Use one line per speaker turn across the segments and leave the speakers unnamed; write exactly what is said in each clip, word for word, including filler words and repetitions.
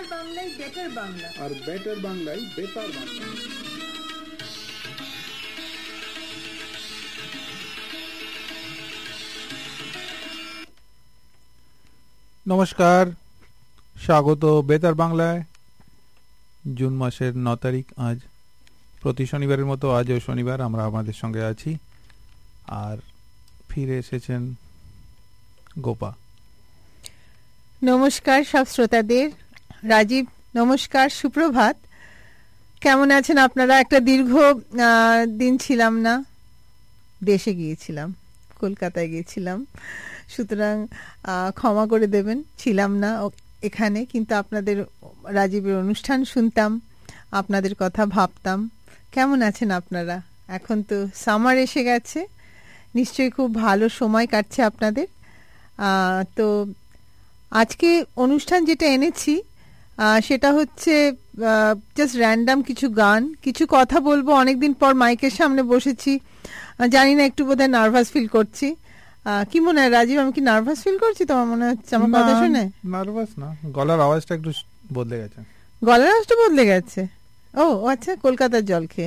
বেতার বাংলায় বেটার বাংলা
আর বেটার বাংলায় বেতার বাংলা।
নমস্কার, স্বাগত বেতার বাংলায়। জুন মাসের ন তারিখ আজ। প্রতি শনিবারের মতো আজও শনিবার আমরা আমাদের সঙ্গে আছি, আর ফিরে এসেছেন গোপা।
নমস্কার সব শ্রোতাদের। রাজীব নমস্কার, সুপ্রভাত। কেমন আছেন আপনারা? একটা দীর্ঘ দিন ছিলাম না, দেশে গিয়েছিলাম, কলকাতায় গিয়েছিলাম, সুতরাং ক্ষমা করে দেবেন, ছিলাম না এখানে, কিন্তু আপনাদের রাজীবের অনুষ্ঠান শুনতাম, আপনাদের কথা ভাবতাম। কেমন আছেন আপনারা? এখন তো সামার এসে গেছে, নিশ্চয়ই খুব ভালো সময় কাটছে আপনাদের। তো আজকে অনুষ্ঠান যেটা এনেছি সেটা হচ্ছে জাস্ট র্যান্ডাম কিছু গান, কিছু কথা বলবো। অনেকদিন পর মাইকের সামনে বসেছি, জানি না একটু বোধহয় নার্ভাস ফিল করছি। কি মনে হয় রাজীব, আমি কি নার্ভাস ফিল করছি? তোমার মনে হচ্ছে আমার কথা শুনে?
নার্ভাস না, গলার আওয়াজটা একটু বদলে গেছে।
গলার আওয়াজটা বদলে গেছে? ও আচ্ছা, কলকাতার জল খেয়ে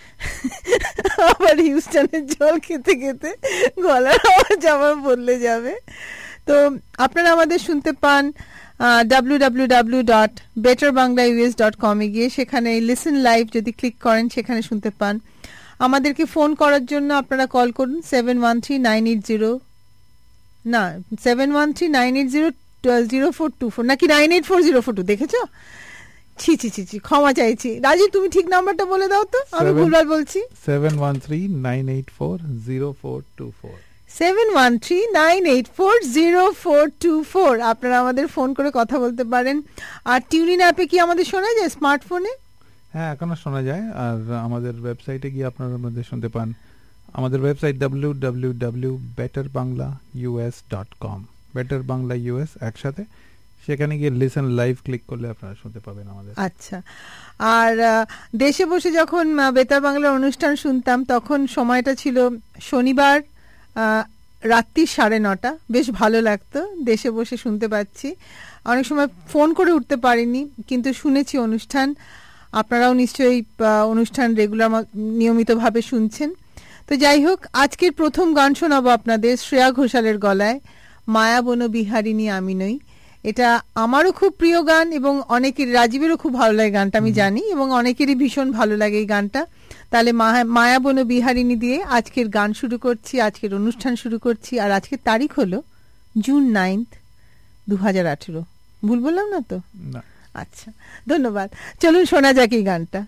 আবার হিউস্টনের জল খেতে খেতে গলার আওয়াজ আবার বদলে যাবে। তো আপনারা আমাদের শুনতে পান W W W dot better Bangla US dot com এ গিয়ে, সেখানে লিসেন লাইভ যদি ক্লিক করেন সেখানে শুনতে পান। আমাদেরকে ফোন করার জন্য আপনারা কল করুন seven one three nine eight zero না seven one three nine eight zero zero four two four নাকি nine eight four zero four two দেখেছো? ছি ছি ছি ছি ক্ষমা চাইছি। রাজীব তুমি ঠিক নাম্বারটা বলে দাও তো, আমি ভুলভাল বলছি।
Seven one three nine eight four zero four two four
seven one three nine eight four zero four two four. আপনারা আমাদের ফোন করে কথা বলতে পারেন। আর টিউনিন অ্যাপে কি আমাদের শোনা যায় স্মার্টফোনে?
হ্যাঁ, এখনো শোনা যায়। আর আমাদের ওয়েবসাইটে গিয়ে আপনারা আমাদের শুনতে পান। আমাদের website W W W dot better Bangla US dot com, better Bangla US একসাথে। সেখানে গিয়ে লিসেন লাইভ ক্লিক করলে আপনারা শুনতে পাবেন আমাদের।
আচ্ছা, আর দেশে বসে যখন বেতার বাংলার অনুষ্ঠান শুনতাম তখন সময়টা ছিল শনিবার রাত্রি সাড়ে নটা। বেশ ভালো লাগতো, দেশে বসে শুনতে পাচ্ছি। অনেক সময় ফোন করে উঠতে পারিনি, কিন্তু শুনেছি অনুষ্ঠান। আপনারাও নিশ্চয়ই অনুষ্ঠান রেগুলার নিয়মিতভাবে শুনছেন। তো যাই হোক, আজকের প্রথম গান শোনাবো আপনাদের শ্রেয়া ঘোষালের গলায়, মায়া বন বিহারিণী আমি নই। এটা আমারও খুব প্রিয় গান এবং অনেকের, রাজীবেরও খুব ভালো লাগে গানটা আমি জানি, এবং অনেকেরই ভীষণ ভালো লাগে এই গানটা। তাহলে মায়া বন বিহারিণী দিয়ে আজকের গান শুরু করছি, আজকের অনুষ্ঠান শুরু করছি। আর আজকের তারিখ হলো জুন নাইন্থ দু হাজার আঠেরো। ভুল বললাম না তো? আচ্ছা, ধন্যবাদ। চলুন শোনা যাক এই গানটা।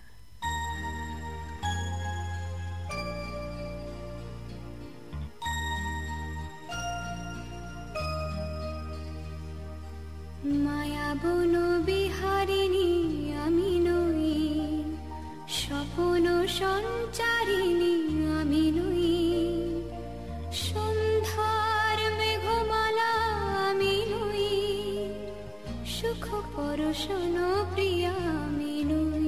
মায়া বন বিহারিণী আমি নই, স্বপ্ন সঞ্চারিণী আমি নই, সন্ধ্যার মেঘমালা আমি নই, সুখ পরশন প্রিয়া আমি নই।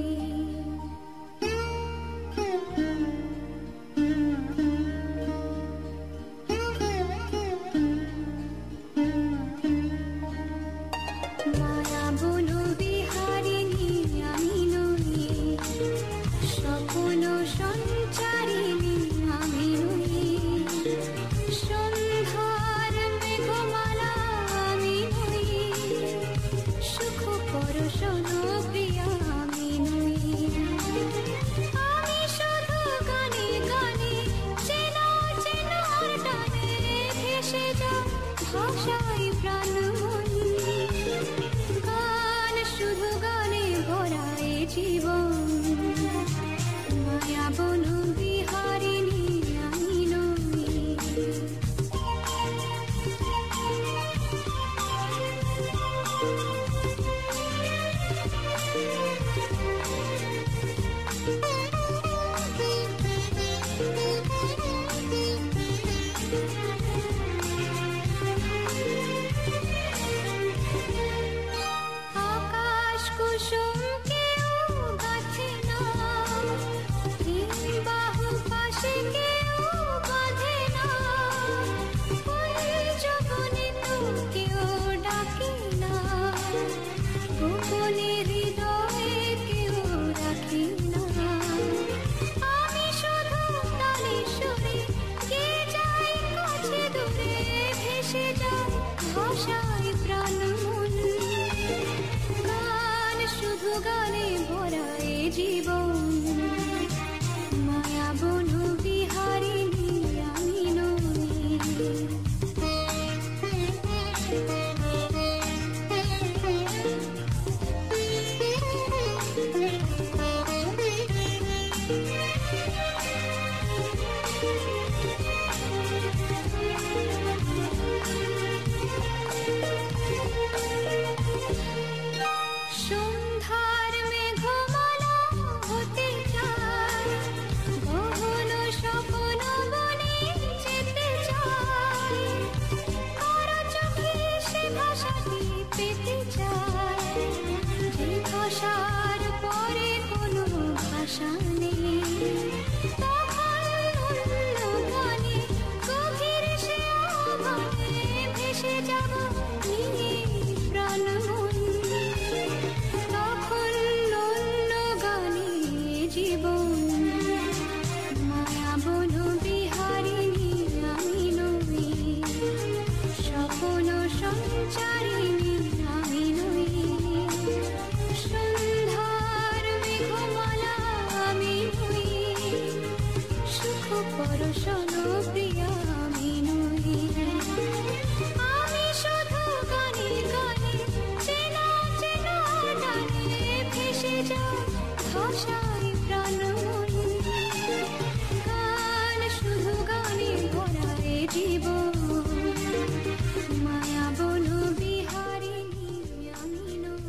মায়া বন বিহারিণী আমি নই, স্বপ্ন সঞ্চারিণী আমি নই, সন্ধ্যার মেঘমালা আমি নই, সুখ পরশন প্রিয়া আমি নই। আমি শুধু গানে গানে চেনা চেনার টানে ভেসে যা ভাষায় প্রাণময়ী, গান শুধু গানে ভরায় জীবন। মায়া বন বিহারিণী আমি নই। আকাশ কুসুম কেউ গাছে না, বাহু পাশে কেউ বাঁধে না, যবনে তো কেউ ডাকে না, গোপনে পরশনো প্রিয়া আমি নই। আমি শুধু গানে গানে চেনা চেনা টানে ভেসে যাই ভাষায় প্রাণময়ী। গান শুধু গানে ভরা এ জীবন, মায়া বনো বিহারিণী আমি নই।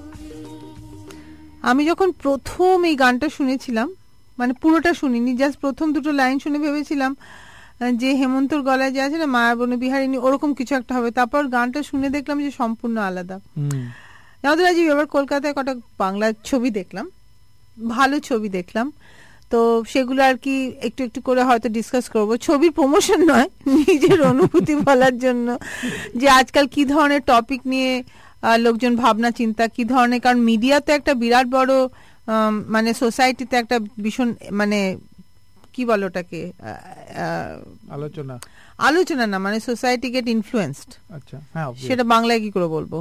আমি যখন প্রথম এই গানটা শুনেছিলাম, মানে পুরোটা শুনিনি, জাস্ট প্রথম দুটো লাইন শুনে ভেবেছিলাম আহ, যে হেমন্তর গলায় যে আছে না মায়া বন বিহারিণী, ওরকম কিছু একটা হবে। তারপর গানটা শুনে দেখলাম যে সম্পূর্ণ আলাদা।
হুম।
আমাদের আজ এবার কলকাতায় কটা বাংলা ছবি দেখলাম, ভালো ছবি দেখলাম, তো সেগুলো আর কি একটু একটু করে হয়তো ডিসকাস করব। ছবির প্রমোশন নয়, নিজের অনুভূতি বলার জন্য যে আজকাল কি ধরনের টপিক নিয়ে আহ, লোকজন ভাবনা চিন্তা কি ধরনের, কারণ মিডিয়া তো একটা বিরাট বড় আম, মানে সোসাইটিতে একটা ভীষণ মানে কি বলো ওটাকে আহ, আহ,
আলোচনা
আলোচনা না, মানে সোসাইটি গেট ইনফ্লুয়েন্সড,
আচ্ছা হ্যাঁ obvious।
সেটা বাংলায় কি করে বলবো।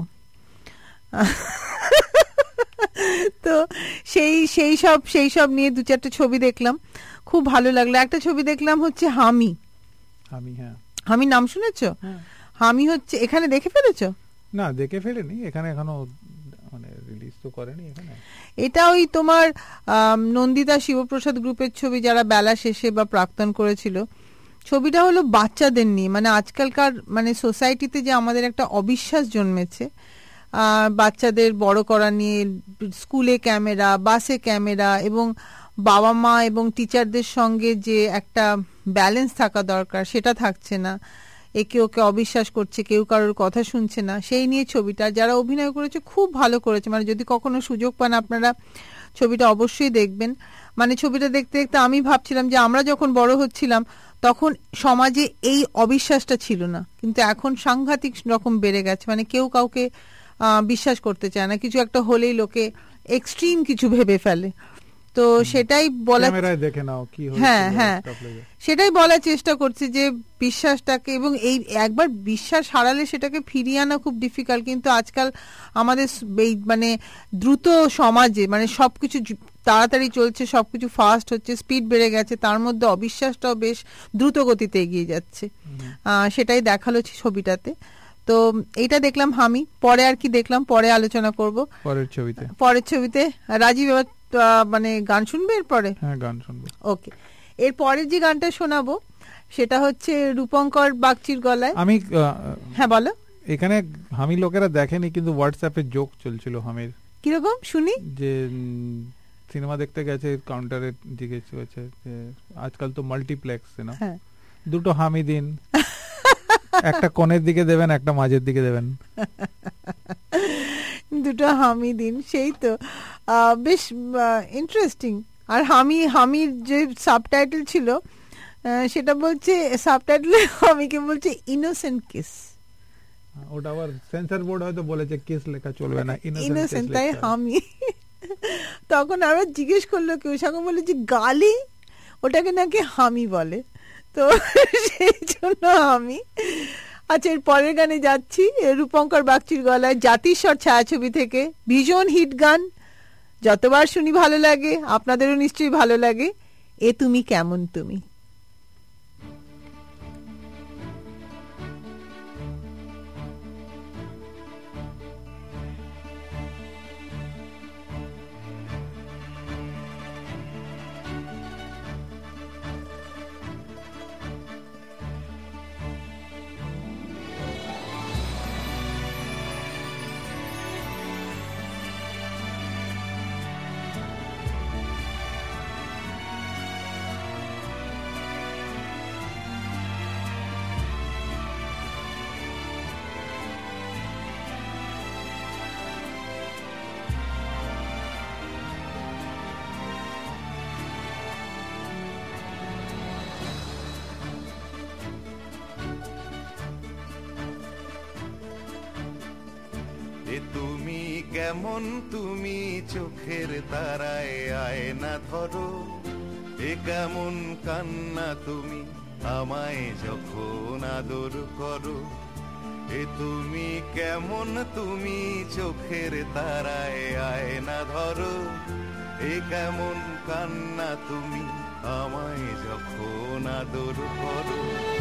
তো সেই সেই সব সেই সব নিয়ে দু চারটে ছবি দেখলাম, খুব ভালো লাগলো। একটা ছবি দেখলাম হচ্ছে হামি।
আমি হ্যাঁ
হামি নাম শুনেছো?
হ্যাঁ।
হামি হচ্ছে, এখানে দেখে ফেলেছো?
না দেখে ফেলেনি, এখানে এখনো মানে রিলিজ তো করেনি এখানে।
এটা ওই তোমার আম, নন্দিতা শিবপ্রসাদ গ্রুপের ছবি, যারা বেলা শেষে বা প্রাক্তন করেছিল। ছবিটা হলো বাচ্চাদের নিয়ে, মানে আজকালকার মানে সোসাইটিতে যে আমাদের একটা অবিশ্বাস জন্মেছে আহ, বাচ্চাদের বড় করা নিয়ে, স্কুলে ক্যামেরা, বাসে ক্যামেরা, এবং বাবা মা এবং টিচারদের সঙ্গে যে একটা ব্যালেন্স থাকা দরকার সেটা থাকছে না, একে ওকে অবিশ্বাস করছে, কেউ কারোর কথা শুনছে না, সেই নিয়ে ছবিটা। যারা অভিনয় করেছে খুব ভালো করেছে, মানে যদি কখনো সুযোগ পান আপনারা ছবিটা অবশ্যই দেখবেন। মানে ছবিটা দেখতে দেখতে আমি ভাবছিলাম যে আমরা যখন বড় হচ্ছিলাম তখন সমাজে এই অবিশ্বাসটা ছিল না, কিন্তু এখন সাংঘাতিক রকম বেড়ে গেছে। মানে কেউ কাউকে আহ, বিশ্বাস করতে চায় না, কিছু একটা হলেই লোকে এক্সট্রিম কিছু ভেবে ফেলে। তো সেটাই বলা,
ক্যামেরায় দেখে নাও কি হয়েছে,
হ্যাঁ হ্যাঁ
stuff like that।
সেটাই বলার চেষ্টা করছি যে বিশ্বাসটাকে, এবং এই একবার বিশ্বাস হারালে সেটাকে ফিরিয়ে আনা খুব ডিফিকাল্ট। কিন্তু আজকাল আমাদের স- এই মানে দ্রুত সমাজে মানে সবকিছু জু- তাড়াতাড়ি চলছে, সবকিছু ফাস্ট হচ্ছে, স্পিড বেড়ে গেছে, তার মধ্যে অবিশ্বাসটাও বেশ দ্রুত গতিতে এগিয়ে যাচ্ছে। আহ, সেটাই দেখালো ছি- ছবিটাতে। তো এইটা দেখলাম হামি। পরে আর কি দেখলাম পরে আলোচনা করব
পরের ছবিতে।
পরের ছবিতে। রাজীব এবার আহ, মানে গান শুনবে এরপরে?
হ্যাঁ গান শুনবো।
ওকে, এর পরের যে গানটা শোনাবো সেটা হচ্ছে রূপঙ্কর বাগচির গলায়।
আমি আহ,
হ্যাঁ বলো।
এখানে হামি লোকেরা দেখেনি, কিন্তু হোয়াটসঅ্যাপে জোক চলছিল হামির,
কিরকম শুনি?
যে সিনেমা দেখতে গেছে, কাউন্টারে জিজ্ঞেস করেছে যে আজকাল তো মাল্টিপ্লেক্স না,
হ্যাঁ
দুটো হামি দিন, একটা কোণের দিকে দেবেন একটা মাঝের দিকে দেবেন।
দুটো হামি দিন, সেই তো আহ, বেশ ইন্টারেস্টিং। আর হামি হামির যে সাবটাইটেল ছিল আহ, সেটা বলছে, সাবটাইটেলে হামিকে বলছে ইনোসেন্ট কিস।
ওটা আবার সেন্সর বোর্ড হয়তো বলেছে কিস লেখা চলবে না,
ইনোসেন্ট,
ইনোসেন্ট
তাই হামি। তখন আবার জিজ্ঞেস করলো কেউ, সাকে বলে যে গালি, ওটাকে নাকি হামি বলে, তো সেই জন্য হামি। আচ্ছা, এর পরের গানে যাচ্ছি, রূপঙ্কর বাগচির গলায় জাতিস্বর ছায়াছবি থেকে, ভীষণ হিট গান, যতবার শুনি ভালো লাগে, আপনাদেরও নিশ্চয়ই ভালো লাগে, এ তুমি কেমন তুমি।
এ তুমি কেমন তুমি চোখের তারায় আয়না ধরো, এ কেমন কান্না তুমি আমায় যখন আদর করো, এ তুমি কেমন তুমি চোখের তারায় আয়না ধরো, এ কেমন কান্না তুমি আমায় যখন আদর করো।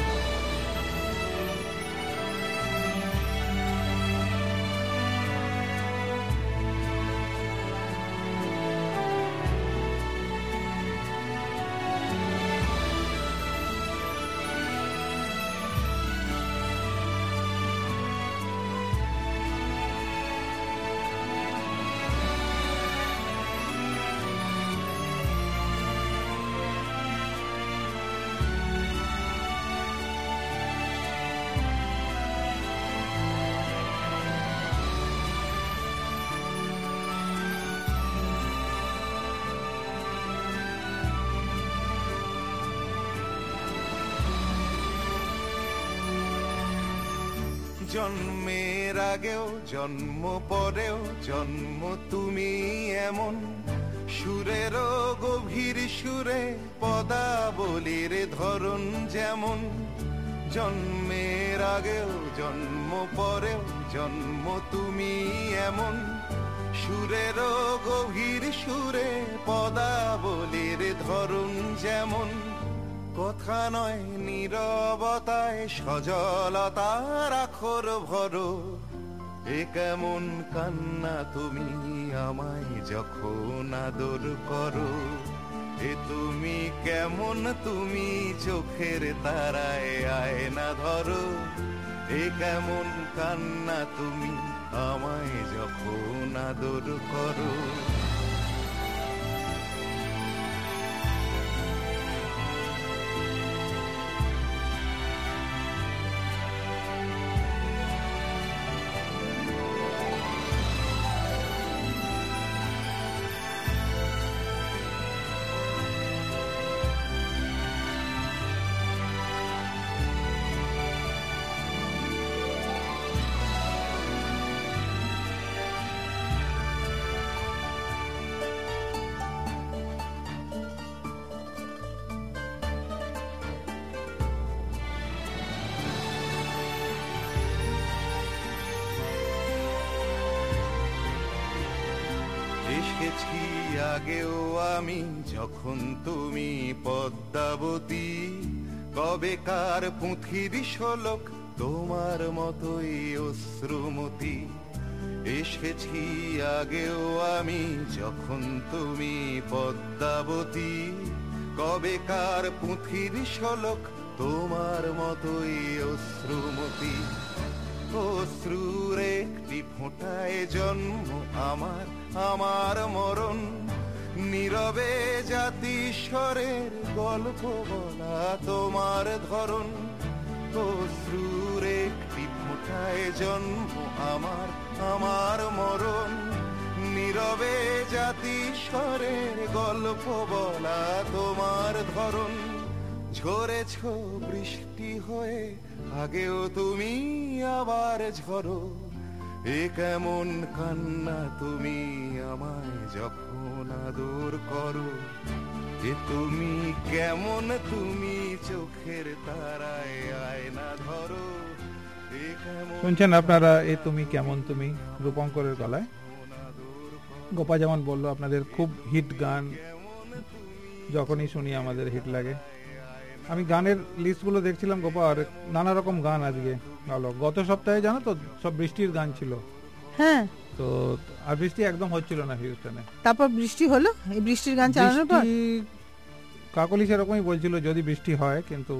জন্মের আগেও জন্ম পরেও জন্ম তুমি এমন, সুরেরও গভীর সুরে পদাবলীর ধরন যেমন। জন্মের আগেও জন্ম পরেও জন্ম তুমি এমন, সুরেরও গভীর সুরে পদাবলীর ধরন যেমন। কথা নয় নীরবতায় সজলতার আখর ভরো, এ কেমন কান্না তুমি আমায় যখন আদর করো। এ তুমি কেমন তুমি চোখের তারায় আয়না ধরো, এ কেমন কান্না তুমি আমায় যখন আদর করো। এসেছি আগেও আমি যখন তুমি পদ্মাবতী, কবেকার পুঁথির শোলক তোমার মতোই অশ্রুমতি। এসেছি আগেও আমি যখন তুমি পদ্মাবতী, কবেকার পুঁথির শোলক তোমার মতোই অশ্রুমতি। অশ্রুর একটি ফোঁটায় জন্ম আমার আমার মরণ, নীরবে জাতিস্বরের গল্প বলা তোমার ধরন। অশ্রুর একটি ফোঁটায় জন্ম আমার আমার মরণ, নীরবে জাতিস্বরের গল্প বলা তোমার ধরন। ঝরেছ বৃষ্টি হয়ে আগেও তুমি আবার ঝরো, এ কেমন কান্না তুমি আমায় যখন আদর করো। এ তুমি কেমন তুমি চোখের তারায় আয়না ধরো, এ কেমন।
শুনছেন আপনারা এ তুমি কেমন তুমি রূপঙ্করের গলায়। গোপা যেমন বললো আপনাদের খুব হিট গান, যখনই শুনি আমাদের হিট লাগে। আমি গানের লিস্টগুলো দেখছিলাম গোপা, আর নানা রকম গান আজকে ভালো। গত সপ্তাহে জানো তো সব বৃষ্টির গান ছিল।
হ্যাঁ,
তো আর বৃষ্টি একদম হচ্ছিল না হিউস্টনে।
তারপর বৃষ্টি হলো, এই বৃষ্টির গান চালানোর পর
কাকলি সেরকমই বলছিল যদি বৃষ্টি হয়, কিন্তু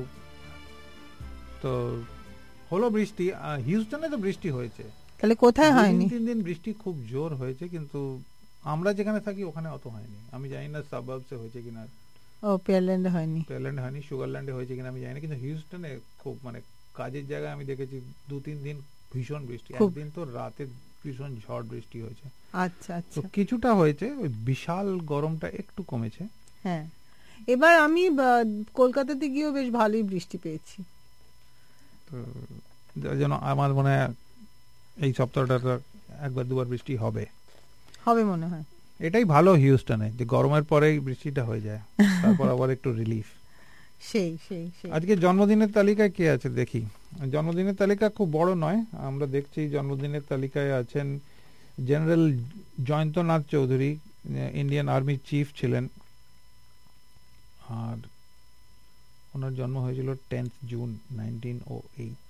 তো হলো বৃষ্টি। হিউস্টনে তো বৃষ্টি হয়েছে,
তাহলে কোথায় হয়নি?
তিন দিন বৃষ্টি খুব জোর হয়েছে, কিন্তু আমরা যেখানে থাকি ওখানে অত হয়নি। আমি জানি না সাবাবসে হয়েছে কিনা।
ও পেয়ারল্যান্ডে হয়নি,
পেয়ারল্যান্ডে হয়নি, সুগারল্যান্ডে হয়েছে কিনা আমি জানি না, কিন্তু হিউস্টনে খুব মানে কাজের জায়গায় আমি দেখেছি দু তিন দিন ভীষণ বৃষ্টি। একদিন তো রাতে ভীষণ ঝড় বৃষ্টি হয়েছে।
আচ্ছা আচ্ছা,
তো কিছুটা হয়েছে, ওই বিশাল গরমটা একটু কমেছে।
হ্যাঁ, এবার আমি কলকাতাতে গিয়েও বেশ ভালোই বৃষ্টি পেয়েছি।
তো যার জন্য আমার মনে হয় এই সপ্তাহটা একবার দুবার বৃষ্টি হবে
হবে মনে হয়।
এটাই ভালো হিউস্টনে, যে গরমের পরেই বৃষ্টিটা হয়ে যায়, তারপর আবার একটু রিলিফ।
সেই সেই সেই
আজকে জন্মদিনের তালিকায় কে আছে দেখি। জন্মদিনের তালিকা খুব বড় নয়, আমরা দেখছি জন্মদিনের তালিকায় আছেন general Jayantanath Chowdhury, Indian army chief ছিলেন। আর ওনার জন্ম হয়েছিল tenth June nineteen o eight.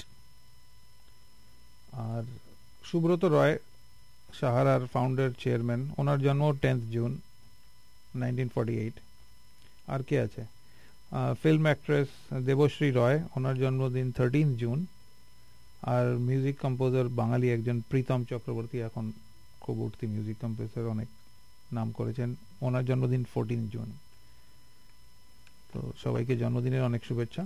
আর সুব্রত রয় সাহারার ফাউন্ডার চেয়ারম্যান, ওনার জন্ম tenth June nineteen forty eight. আর কে আছে? ফিল্ম অ্যাক্ট্রেস দেবশ্রী রয়, ওনার জন্মদিন থার্টিন জুন। আর মিউজিক কম্পোজার বাঙালি একজন প্রীতম চক্রবর্তী, এখন খুব উঠতি মিউজিক কম্পোজার, অনেক নাম করেছেন, ওনার জন্মদিন ফোরটিন জুন। তো সবাইকে জন্মদিনের অনেক শুভেচ্ছা।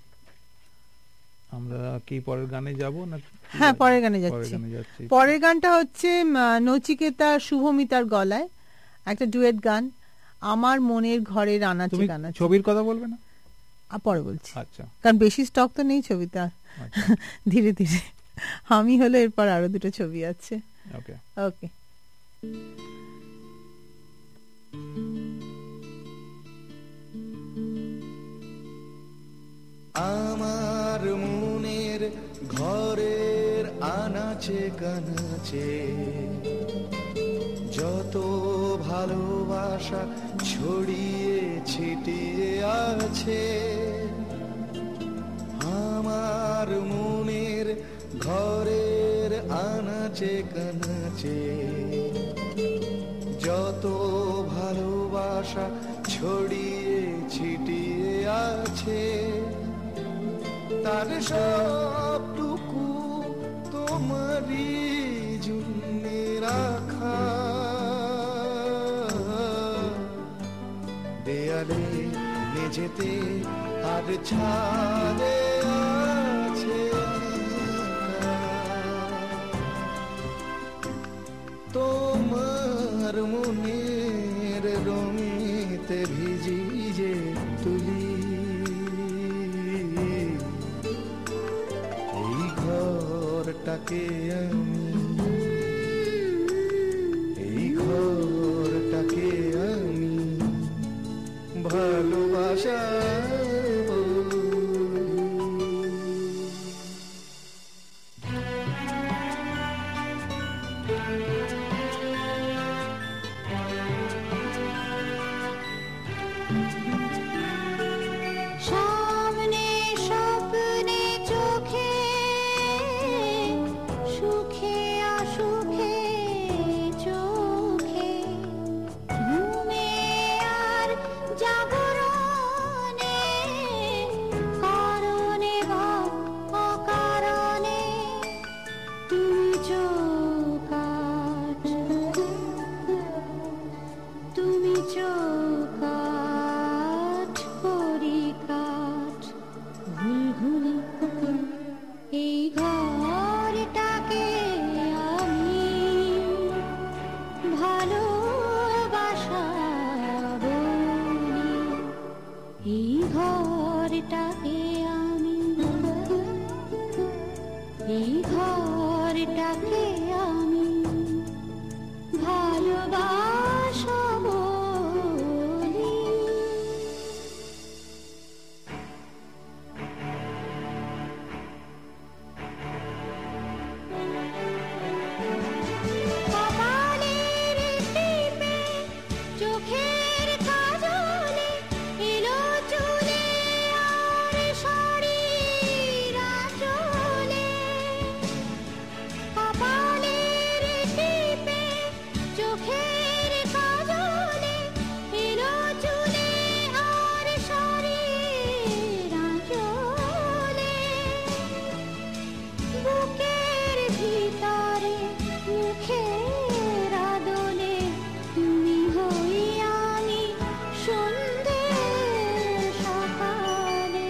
আমরা কি পরের গানে যাব না?
হ্যাঁ, পরের গানে
পরের
যাচ্ছি।
গানে যাচ্ছি।
পরের গানটা হচ্ছে উম, নচিকেতা শুভমিতার গলায় একটা ডুয়েট গান, আমার মনের ঘরের আনাচে
তুমি
গান আছে।
ছবির কথা বলবে না?
আ, পরে বলছি,
আচ্ছা
কারণ বেশি স্টক তো নেই ছবিতে আর।
আচ্ছা,
ধীরে ধীরে আমি হলো এরপর আরো দুটো ছবি আছে।
ওকে।
ওকে।
আমার মনের ঘরের আনাচে কানাচে যত ভালোবাসা ছড়িয়ে ছিটিয়ে আছে, আমার মনের ঘরের আনাচে কানাচে যত ভালোবাসা ছড়িয়ে ছিটিয়ে আছে, তার সবটুকু তোমারই জন্যে রাখা। দেয়ালে মেঝেতে আর ছাদে আছে আঁকা। তোমার মনের রঙেতে ভিজি যে তুলি, এই ঘরটাকে আমি, এই ঘরটাকে আমি ভালোবাসা বলি।
সামনে স্বপ্নে চোখে, সুখে অসুখে চোখে, ঘুমে আর জাগরণে, কারণে বা অকারণে তুমি চৌকাঠ, তুমি চৌকাঠ পরিকাঠ ঘুলঘুলি, এই ঘরটাকে আমি ভালোবাসা বলি, এই ঘরটাকে আমি, এই ঘরটাকে আমি ভালোবাসা বলি। কপালের টিপে চোখের কাজলে এলো চুলে আর শাড়ির আঁচলে, কপালের টিপে চোখের কাজলে এলো চুলে আর শাড়ির আঁচলে, বুকের ভিতরে মুখের আদলে তুমি হই আমি সন্ধে সকালে।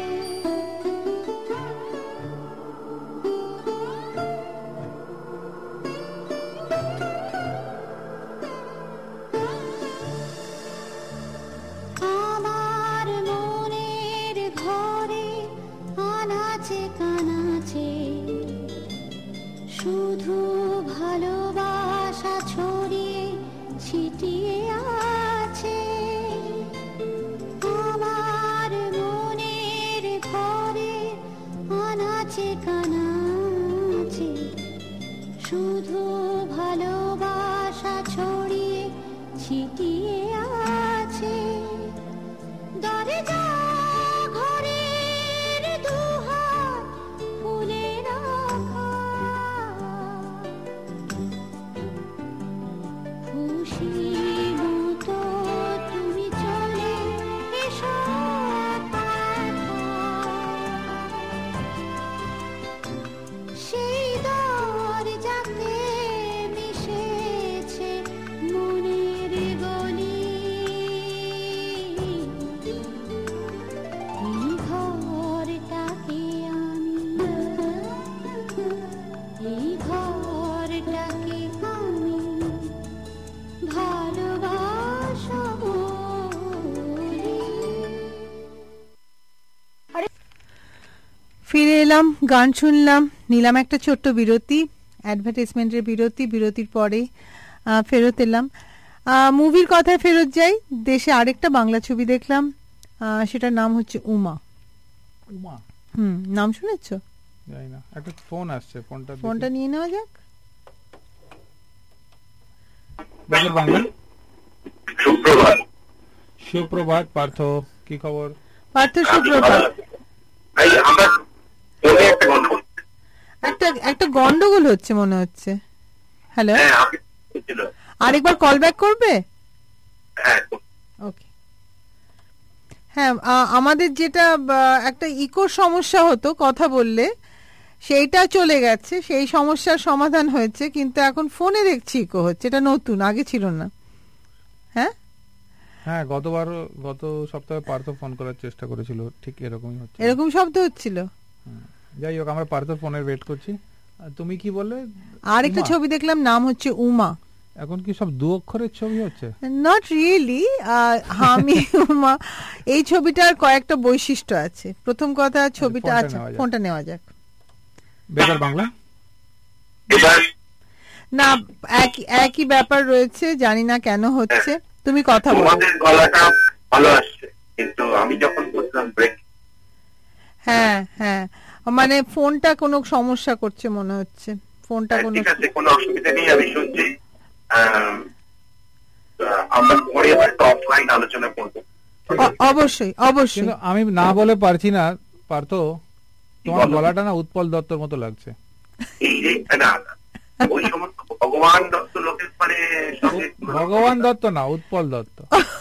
আমার মনের ঘরে আনাচে কানাচে শুধু ভালোবাসা ছড়িয়ে ছিটিয়ে আছে, আমার মনের ঘরে আনাচে কানাচে শুধু ভালোবাসা ছড়িয়ে ছিটিয়ে আছে, দরজা ঘরে
ফিরে এলাম, গান শুনলাম, নিলাম একটা ছোট্ট বিরতি, অ্যাডভার্টাইজমেন্টের বিরতি। বিরতির পরে আহ, ফেরত এলাম। মুভির কথায় ফেরত যাই। দেশে আরেকটা বাংলা ছবি দেখলাম, আহ, সেটার নাম হচ্ছে উমা।
উমা,
হুম, নাম শুনেছ?
জানি না, একটা ফোন আসছে, ফোনটা
ফোনটা নিয়ে নেওয়া যাক।
বেতার বাংলা।
সুপ্রভাত।
সুপ্রভাত পার্থ, কি খবর?
পার্থ সুপ্রভাত।
এই আমার ফোনে একটা গন্ডগোল।
একটা একটা গন্ডগোল হচ্ছে মনে হচ্ছে। হ্যালো,
হ্যাঁ আমি ছিল।
আরেকবার কল ব্যাক করবে?
হ্যাঁ
ওকে। হ্যাঁ, আ- আমাদের যেটা বা, একটা ইকোর সমস্যা হতো কথা বললে, সেইটা চলে গেছে, সেই সমস্যার সমাধান হয়েছে, কিন্তু এখন ফোনে দেখছি ইকো হচ্ছে। এটা নতুন, আগে ছিল না। হ্যাঁ
হ্যাঁ, গতবার গত সপ্তাহে পার্থ ফোন করার চেষ্টা করেছিল, ঠিক এরকমই হচ্ছে।
এরকম শব্দ হচ্ছিল।
যাই হোক, আমরা পার্থ ফোনের ওয়েট করছি। আর তুমি কি বললে?
আর একটা
উমা?
ছবি দেখলাম, নাম হচ্ছে উমা।
এখন কি সব দু অক্ষরের ছবি হচ্ছে?
Not really. আমি উমা, এই ছবিটার কয়েকটা বৈশিষ্ট্য আছে। প্রথম কথা, ছবিটা,
ফোনটা
আচ্ছা
নেওয়া যাক।
ফোনটা নেওয়া যাক।
বেতার বাংলা।
এবার
না, একই একই ব্যাপার রয়েছে, জানি না কেন হচ্ছে। তুমি কথা বলো।
তোমাদের গলাটা ভালো আসছে, কিন্তু আমি যখন বললাম ব্রেক,
হ্যাঁ হ্যাঁ, মানে ফোনটা কোনো সমস্যা করছে মনে হচ্ছে। ফোনটা কোনো,
ঠিক আছে, কোনো অসুবিধা নেই, আমি শুনছি। আম, আহ, আমরা পরে একটা অফলাইন আলোচনা করবো।
অ- অবশ্যই অবশ্যই।
কিন্তু আমি না বলে পারছি না পার্থ, তোমার
বলো।
গলাটা না উৎপল দত্তর মতো লাগছে।
এই যে না না, ওই সমস্ত ভগবান দত্ত লোকের মানে সঙ্গে
ভগবান দত্ত না, উৎপল দত্ত।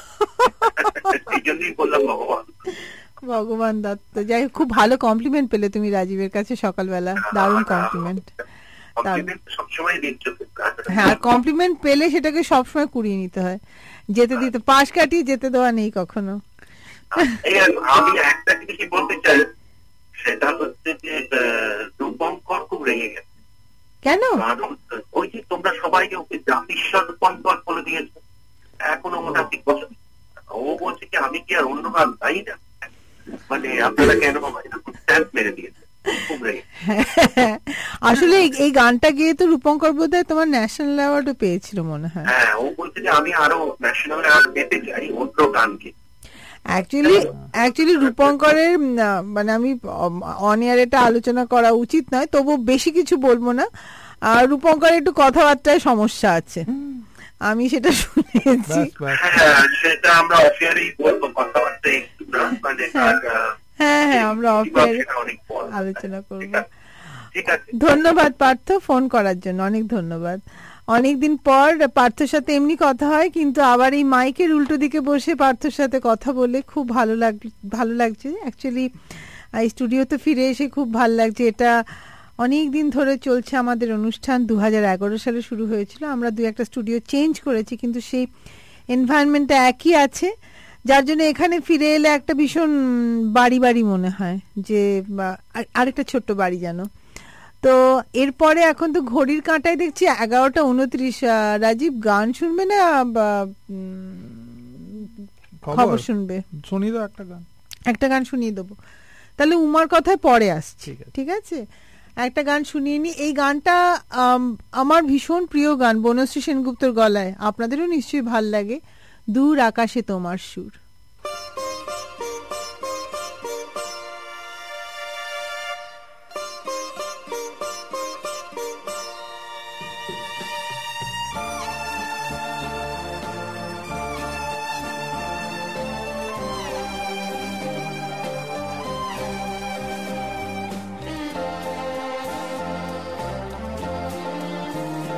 এই জন্যই বললাম ভগবান।
ভগবান দত্ত। যাই হোক, খুব ভালো কমপ্লিমেন্ট পেলে তুমি রাজীবের কাছে সকালবেলা, দারুণ কমপ্লিমেন্ট।
কমপ্লিমেন্ট সবসময় দিচ্ছ।
হ্যাঁ, কমপ্লিমেন্ট পেলে সেটাকে সবসময় কুড়িয়ে নিতে হয়, যেতে দিতে, পাশ কাটিয়ে যেতে দেওয়া নেই কখনো।
এই আমি একটা জিনিস বলতে চাই, সেটা হচ্ছে যে আহ, রূপঙ্কর খুব রেগে গেছে।
কেন?
কারণ ওই যে তোমরা সবাইকে ওকে জাতিস্বর রূপান্তর করে দিয়েছো, এখনো ওটা ঠিক বছর। ও বলছে কি আমি কি আর অন্য গান গাই না, মানে আপনারা কেন এরকম স্ট্যাম্প মেরে দিয়েছে, খুব রেগে।
আসলে এই- এই গানটা গিয়ে তো রূপঙ্কর বোধহয় তোমার ন্যাশনাল অ্যাওয়ার্ডও পেয়েছিল মনে হয়।
হ্যাঁ, ও বলছে যে আমি আরো ন্যাশনাল অ্যাওয়ার্ড পেতে চাই অন্য গানকে।
অ্যাকচুয়ালি অ্যাকচুয়ালি রূপঙ্করের উম, আহ, মানে আমি অন এয়ার এটা আলোচনা করা উচিত নয়, তবু বেশি কিছু বলবো না। আর রূপঙ্করের একটু কথাবার্তায় সমস্যা আছে, আমি সেটা শুনেছি।
ব্যাস, ব্যাস।
হ্যাঁ, সেটা আমরা অফিয়ারেই বলবো, কথাবার্তা একটু মানে তার, আহ,
হ্যাঁ হ্যাঁ, আমরা অফ এয়ার
সেটা অনেক পর।
আলোচনা করব।
ঠিক আছে,
ধন্যবাদ পার্থ ফোন করার জন্য, অনেক ধন্যবাদ। অনেকদিন পর পার্থর সাথে এমনি কথা হয়, কিন্তু আবার এই মাইকের উল্টো দিকে বসে পার্থর সাথে কথা বলে খুব ভালো লাগ ভালো লাগছে। অ্যাকচুয়ালি এই স্টুডিওতে ফিরে এসে খুব ভালো লাগছে। এটা অনেক দিন ধরে চলছে আমাদের অনুষ্ঠান, দু হাজার এগারো সালে শুরু হয়েছিল। আমরা দু একটা স্টুডিও চেঞ্জ করেছি, কিন্তু সেই এনভায়রনমেন্টটা একই আছে, যার জন্য এখানে ফিরে এলে একটা ভীষণ বাড়ি বাড়ি মনে হয়, যে বা, আর- আরেকটা ছোট্ট বাড়ি যেন। তো এরপরে এখন তো ঘড়ির কাঁটায় দেখছি এগারোটা উনত্রিশ। রাজীব, গান শুনবে না বা উম, খবর শুনবে?
শুনি তো একটা গান।
একটা গান শুনিয়ে দেবো, তাহলে উমার কথায় পরে আসছে।
ঠিক আছে।
ঠিক আছে, একটা গান শুনিয়ে নি। এই গানটা আম, আমার ভীষণ প্রিয় গান, বনশ্রী সেনগুপ্তর গলায়। আপনাদেরও নিশ্চয়ই ভাল লাগে, দূর আকাশে তোমার সুর।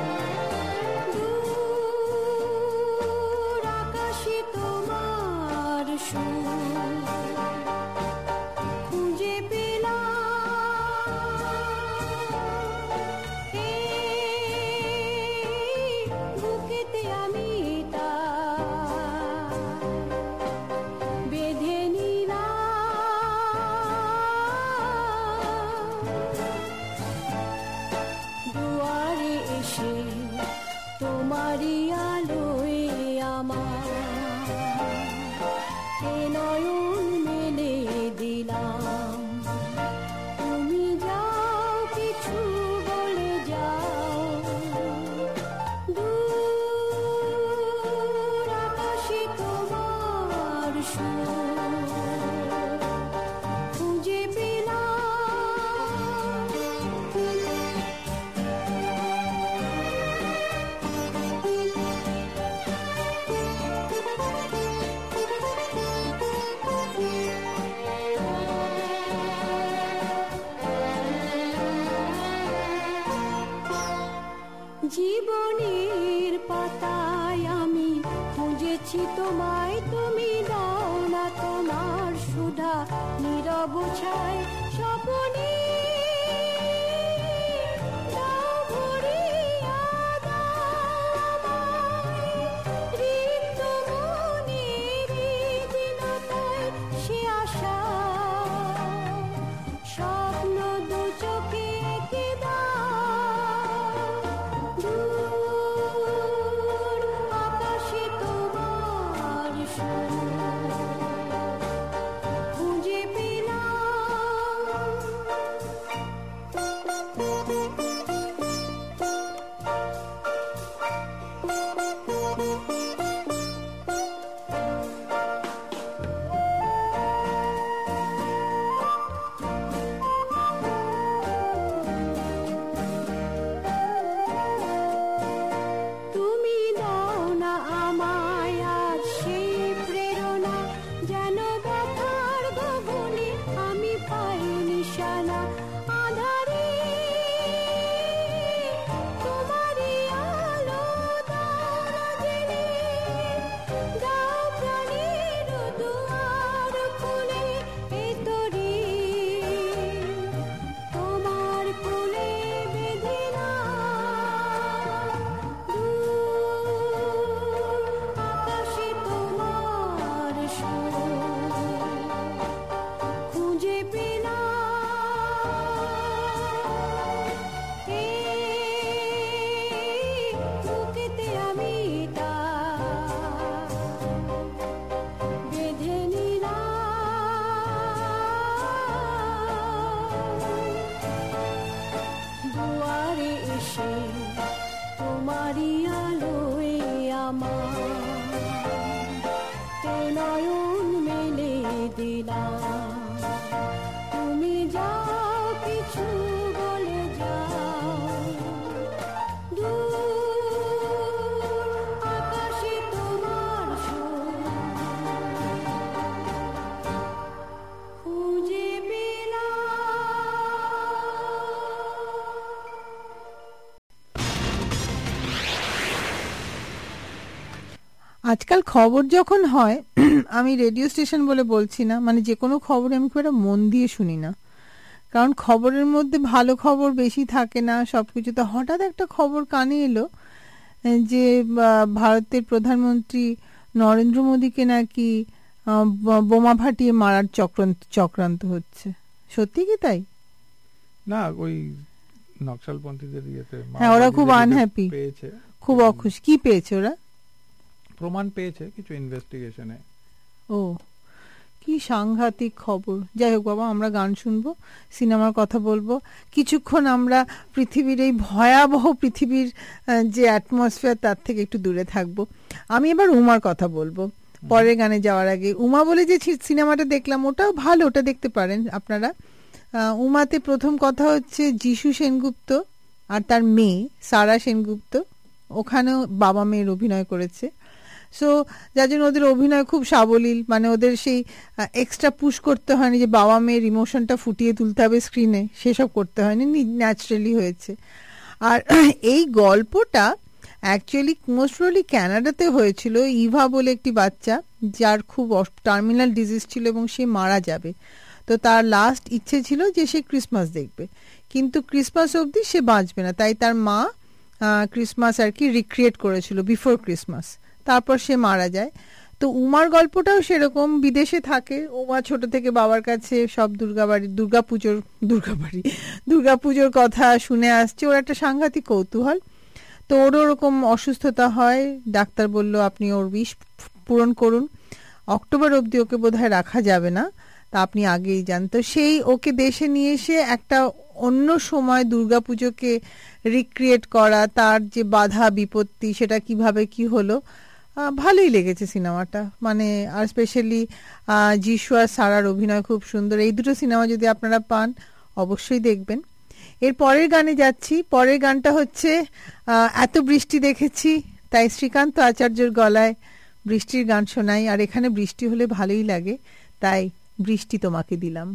দূর আকাশে তোমার আছি তোমায়, তুমি দাও না তোমার সুধা নীরব ছায় স্বপনে দাও ভরিয়া দাও আমায়, রিক্ত মনের দীনতায় সে আশা স্বপ্ন দু চোখে এঁকে দাও, দূর আকাশে তোমার সুর খুঁজে পেলাম। তুমি দাও না আমায় আজ সেই প্রেরণা, যেন ব্যথার গগনে আমি পাই নিশানা, আধারে তোমারই আলো দাও না জেনে, দাও প্রাণের দুয়ার খুলে এ তরি তোমার কোলে বেঁধে নাও, দূর আকাশে তোমার সুর খুঁজে পেলাম। এই বুকেতে আমি তা বেঁধে নিলাম, দুয়ারে এসে তোমারই আলোয় আমার তে নয়ন মেলে দিলাম, তুমি যাও কিছু বলে যাও, দূর আকাশে তোমার সুর খুঁজে পেলাম।
আজকাল খবর যখন হয় আমি রেডিও স্টেশন বলে বলছি না, মানে যে কোনো খবর আমি খুব একটা মন দিয়ে শুনি না, কারণ খবরের মধ্যে ভালো খবর বেশি থাকে না সবকিছু। তো হঠাৎ একটা খবর কানে এলো আহ, যে আহ, ভারতের প্রধানমন্ত্রী নরেন্দ্র মোদীকে নাকি আহ, ব- বোমা ফাটিয়ে মারার চক্রান্ত চক্রান্ত হচ্ছে। সত্যি কি তাই?
না, ওই নকশালপন্থীদের ইয়েতে
হ্যাঁ, ওরা খুব
মাওবাদীদের
unhappy।
পেয়েছে,
খুব অখুশ। কি পেয়েছে ওরা?
প্রমাণ পেয়েছে কিছু ইনভেস্টিগেশনে।
ও, কি সাংঘাতিক খবর। যাই হোক বাবা, আমরা গান শুনবো, সিনেমার কথা বলবো কিছুক্ষণ। আমরা পৃথিবীর এই ভয়াবহ পৃথিবীর আহ, যে অ্যাটমসফিয়ার তার থেকে একটু দূরে থাকবো। আমি এবার উমার কথা বলবো পরের গানে যাওয়ার আগে। উমা বলে যে ছি- সিনেমাটা দেখলাম, ওটাও ভালো, ওটা দেখতে পারেন আপনারা। আহ, উমাতে প্রথম কথা হচ্ছে যিশু সেনগুপ্ত আর তার মেয়ে সারা সেনগুপ্ত, ওখানেও বাবা মেয়ের অভিনয় করেছে। সো যার জন্য ওদের অভিনয় খুব সাবলীল, মানে ওদের সেই এক্সট্রা পুশ করতে হয়নি যে বাবা মেয়ের ইমোশনটা ফুটিয়ে তুলতে হবে স্ক্রিনে, সেসব করতে হয়নি, ন্যাচারালি হয়েছে। আর এই গল্পটা অ্যাকচুয়ালি মোস্ট প্রবাবলি ক্যানাডাতে হয়েছিল। ইভা বলে একটি বাচ্চা যার খুব টার্মিনাল ডিজিজ ছিল এবং সে মারা যাবে। তো তার লাস্ট ইচ্ছে ছিল যে সে ক্রিসমাস দেখবে, কিন্তু ক্রিসমাস অবধি সে বাঁচবে না, তাই তার মা ক্রিসমাস আর কি রিক্রিয়েট করেছিল বিফোর ক্রিসমাস, তারপর সে মারা যায়। তো উমার গল্পটাও সেরকম, বিদেশে থাকে উমা, ছোট থেকে বাবার কাছে সব দুর্গাবাড়ি দুর্গা পুজোর দুর্গাবাড়ি দুর্গা পুজোর কথা শুনে আসছে, ওর একটা সাংঘাতিক কৌতূহল। তো ওর ওরকম অসুস্থতা হয়, ডাক্তার বলল আপনি ওর উইশ পূরণ করুন, অক্টোবর অবধি ওকে বোধহয় রাখা যাবে না, তা আপনি আগেই যান। তো সেই ওকে দেশে নিয়ে এসে একটা অন্য সময় দুর্গাপুজোকে রিক্রিয়েট করা, তার যে বাধা বিপত্তি সেটা কিভাবে কি হলো, আহ, ভালোই লেগেছে সিনেমাটা। মানে আর স্পেশালি যিশু আর সারার অভিনয় খুব সুন্দর। এই দুটো সিনেমা যদি আপনারা পান অবশ্যই দেখবেন। এর পরের গানে যাচ্ছি। পরের গানটা হচ্ছে আহ, এত বৃষ্টি দেখেছি, তাই শ্রীকান্ত আচার্যর গলায় বৃষ্টির গান শোনাই। আর এখানে বৃষ্টি হলে ভালোই লাগে, তাই বৃষ্টি তোমাকে দিলাম।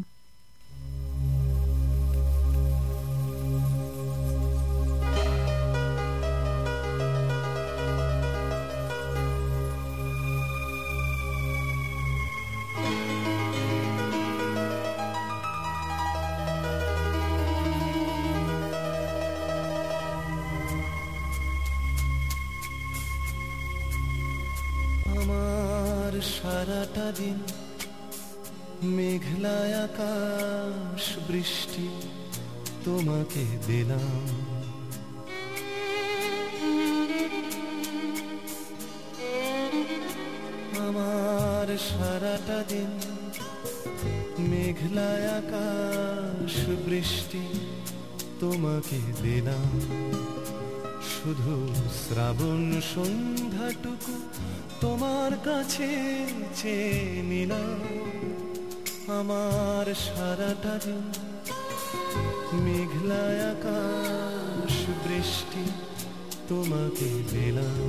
সারাটা দিন মেঘলা আকাশ বৃষ্টি তোমাকে দিলাম। আমার সারাটা দিন মেঘলা আকাশ বৃষ্টি তোমাকে দিলাম। শুধু শ্রাবণ সন্ধ্যাটুকু তোমার কাছে চেয়ে নিলাম। আমার সারাটা দিন মেঘলা আকাশ বৃষ্টি তোমাকে দিলাম।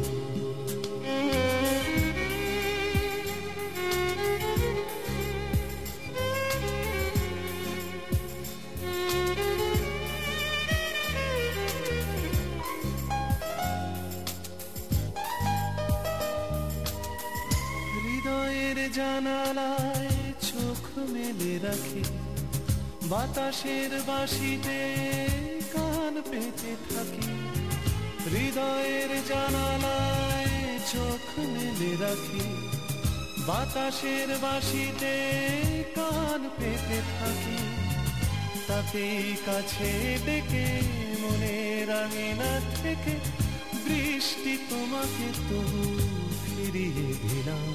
জানালায় চোখ মেলে রাখি, বাতাসের বাঁশিতে কান পেতে থাকি। হৃদয়ের জানালায় চোখ মেলে রাখি, বাতাসের বাঁশিতে কান পেতে থাকি। তাকেই কাছে ডেকে মনের আঙিনা থেকে বৃষ্টি তোমাকে তবু ফিরিয়ে দিলাম।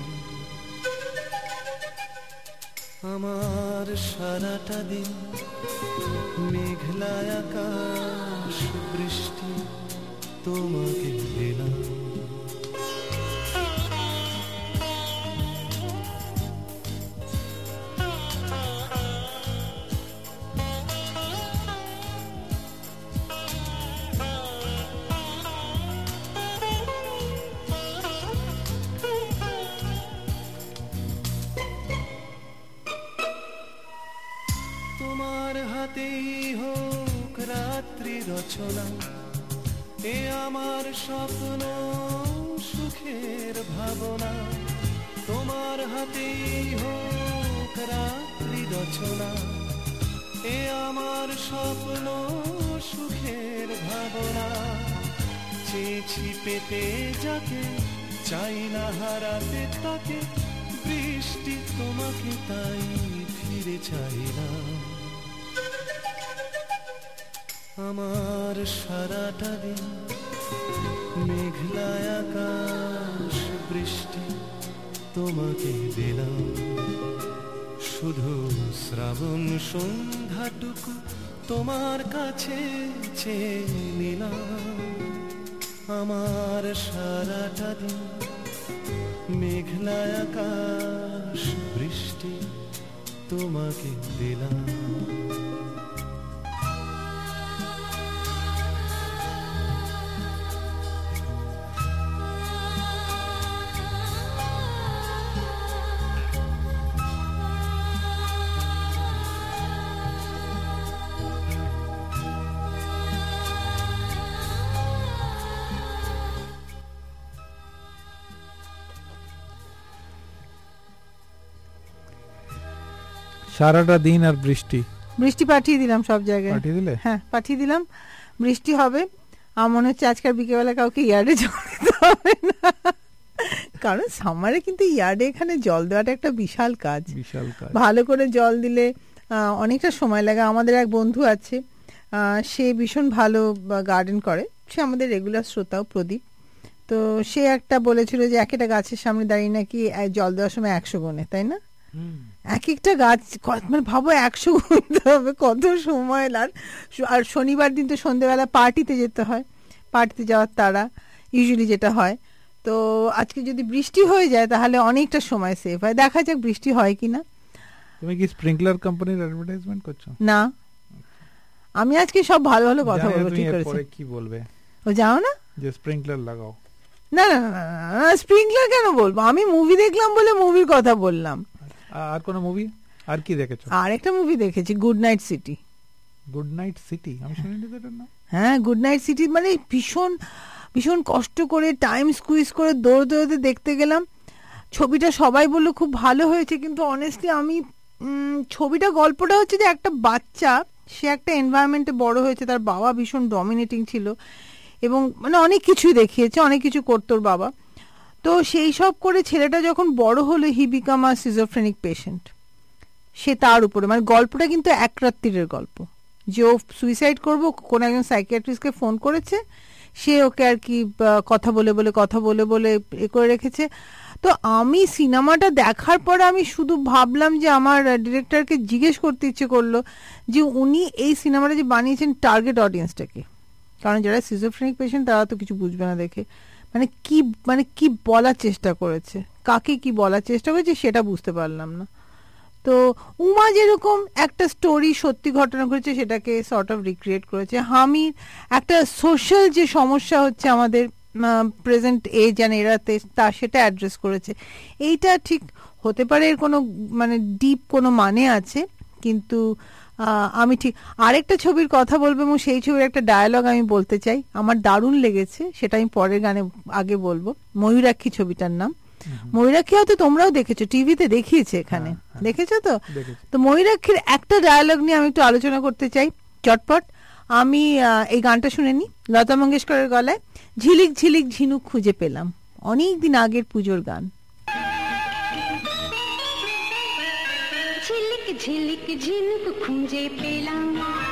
আমার সারাটা দিন মেঘলা আকাশ বৃষ্টি তোমাকে দিলাম। রচনা এ আমার স্বপ্ন সুখের ভাবনা, তোমার হাতেই হোক রাত্রি রচনা। এ আমার স্বপ্ন সুখের ভাবনা, চেয়েছি পেতে যাকে চাই না হারাতে তাকে, বৃষ্টি তোমাকে তাই ফিরে চাইলাম। আমার সারাটা দিন মেঘলা আকাশ বৃষ্টি তোমাকে দিলাম। শুধু শ্রাবণ সন্ধ্যাটুকু তোমার কাছে চেয়ে নিলাম। আমার সারাটা দিন মেঘলা আকাশ বৃষ্টি তোমাকে দিলাম।
সারাটা দিন আর বৃষ্টি
বৃষ্টি পাঠিয়ে দিলাম সব জায়গায়।
পাঠিয়ে দিলে?
হ্যাঁ পাঠিয়ে দিলাম, বৃষ্টি হবে। আমার মনে হচ্ছে আজকাল বিকেলবেলা কাউকে ইয়ার্ডে জল দিতে হবে না, কারণ সামারে কিন্তু ইয়ার্ডে এখানে জল দেওয়াটা একটা বিশাল কাজ।
বিশাল কাজ।
ভালো করে জল দিলে অনেকটা সময় লাগে। আমাদের এক বন্ধু আছে, সে ভীষণ ভালো গার্ডেন করে, সে আমাদের রেগুলার শ্রোতাও, প্রদীপ। তো সে একটা বলেছিল যে এক একটা গাছের সামনে দাঁড়িয়ে নাকি জল দেওয়ার সময় একশো গুণে, তাই না? এক একটা গাছ মানে ভাবো একশো গুনতে হবে, কত সময়। আর শনিবার দিন তো সন্ধ্যেবেলা পার্টিতে যেতে হয়, পার্টিতে যাওয়ার তারা ইউজুয়ালি যেটা হয়। তো আজকে যদি বৃষ্টি হয়ে যায় তাহলে অনেকটা সময় সেভ হয়। দেখা যাক বৃষ্টি হয় কিনা।
তুমি কি স্প্রিংকলার কোম্পানির অ্যাডভার্টাইজমেন্ট করছো?
না, আমি আজকে সব ভালো ভালো কথা বলবো। ঠিক আছে,
পরে কি বলবে?
ও যাও না,
যে স্প্রিংকলার লাগাও।
না না না, স্প্রিংকলার কেন বলবো? আমি মুভি দেখলাম বলে মুভির কথা বললাম।
আর কোন মুভি? আর কি দেখেছো?
আর একটা মুভি দেখেছি, good night city.
Good night city? আমি শুনিনি তো না।
হ্যাঁ, গুড নাইট সিটি মানে ভীষণ ভীষণ কষ্ট করে টাইম স্কুইজ করে দৌড় দৌড়তে দেখতে গেলাম। ছবিটা সবাই বললো খুব ভালো হয়েছে, কিন্তু অনেস্টলি আমি ছবিটা গল্পটা হচ্ছে যে একটা বাচ্চা, সে একটা এনভায়রনমেন্টে বড় হয়েছে, তার বাবা ভীষণ ডমিনেটিং ছিল এবং মানে অনেক কিছুই দেখিয়েছে, অনেক কিছু করতো ওর বাবা। তো সেই সব করে ছেলেটা যখন বড় হলো he became a schizophrenic patient. সে তার উপরে মানে গল্পটা কিন্তু এক রাত্রির গল্প, যে ও সুইসাইড করবো কোন একজন সাইকিয়াট্রিস্টকে ফোন করেছে, সে ওকে আর কি কথা বলে বলে কথা বলে বলে এ করে রেখেছে। তো আমি সিনেমাটা দেখার পরে আমি শুধু ভাবলাম যে আমার ডিরেক্টরকে জিজ্ঞেস করতে ইচ্ছে করলো যে উনি এই সিনেমাটা যে বানিয়েছেন টার্গেট অডিয়েন্সটাকে, কারণ যারা সিজোফ্রেনিক পেশেন্ট তারা তো কিছু বুঝবে না দেখে, মানে কি মানে কি বলার চেষ্টা করেছে, কাকে কি বলার চেষ্টা করেছে সেটা বুঝতে পারলাম না। তো উমা যেরকম একটা স্টোরি সত্যি ঘটনা ঘটেছে সেটাকে সর্ট অফ রিক্রিয়েট করেছে, হামির একটা সোশ্যাল যে সমস্যা হচ্ছে আমাদের প্রেজেন্ট এজ অ্যান্ড এরাতে তা সেটা অ্যাড্রেস করেছে। এইটা ঠিক হতে পারে এর কোনো মানে ডিপ কোনো মানে আছে, কিন্তু আমি ঠিক আরেকটা ছবির কথা বলবো এবং সেই ছবির একটা ডায়ালগ আমি বলতে চাই, আমার দারুণ লেগেছে, সেটা আমি পরের গানে আগে বলবো। ময়ূরাক্ষী ছবিটার নাম। ময়ূরাক্ষী হয়তো তোমরাও দেখেছো, টিভিতে দেখিয়েছে এখানে, দেখেছো তো? তো ময়ূরাক্ষীর একটা ডায়ালগ নিয়ে আমি একটু আলোচনা করতে চাই চটপট। আমি এই গানটা শুনে নি লতা মঙ্গেশকরের গলায়, ঝিলিক ঝিলিক ঝিনুক খুঁজে পেলাম, অনেক দিন আগের পুজোর গান।
ঝিলিক ঝিলিক ঝিনুক খুঁজে পেলাম,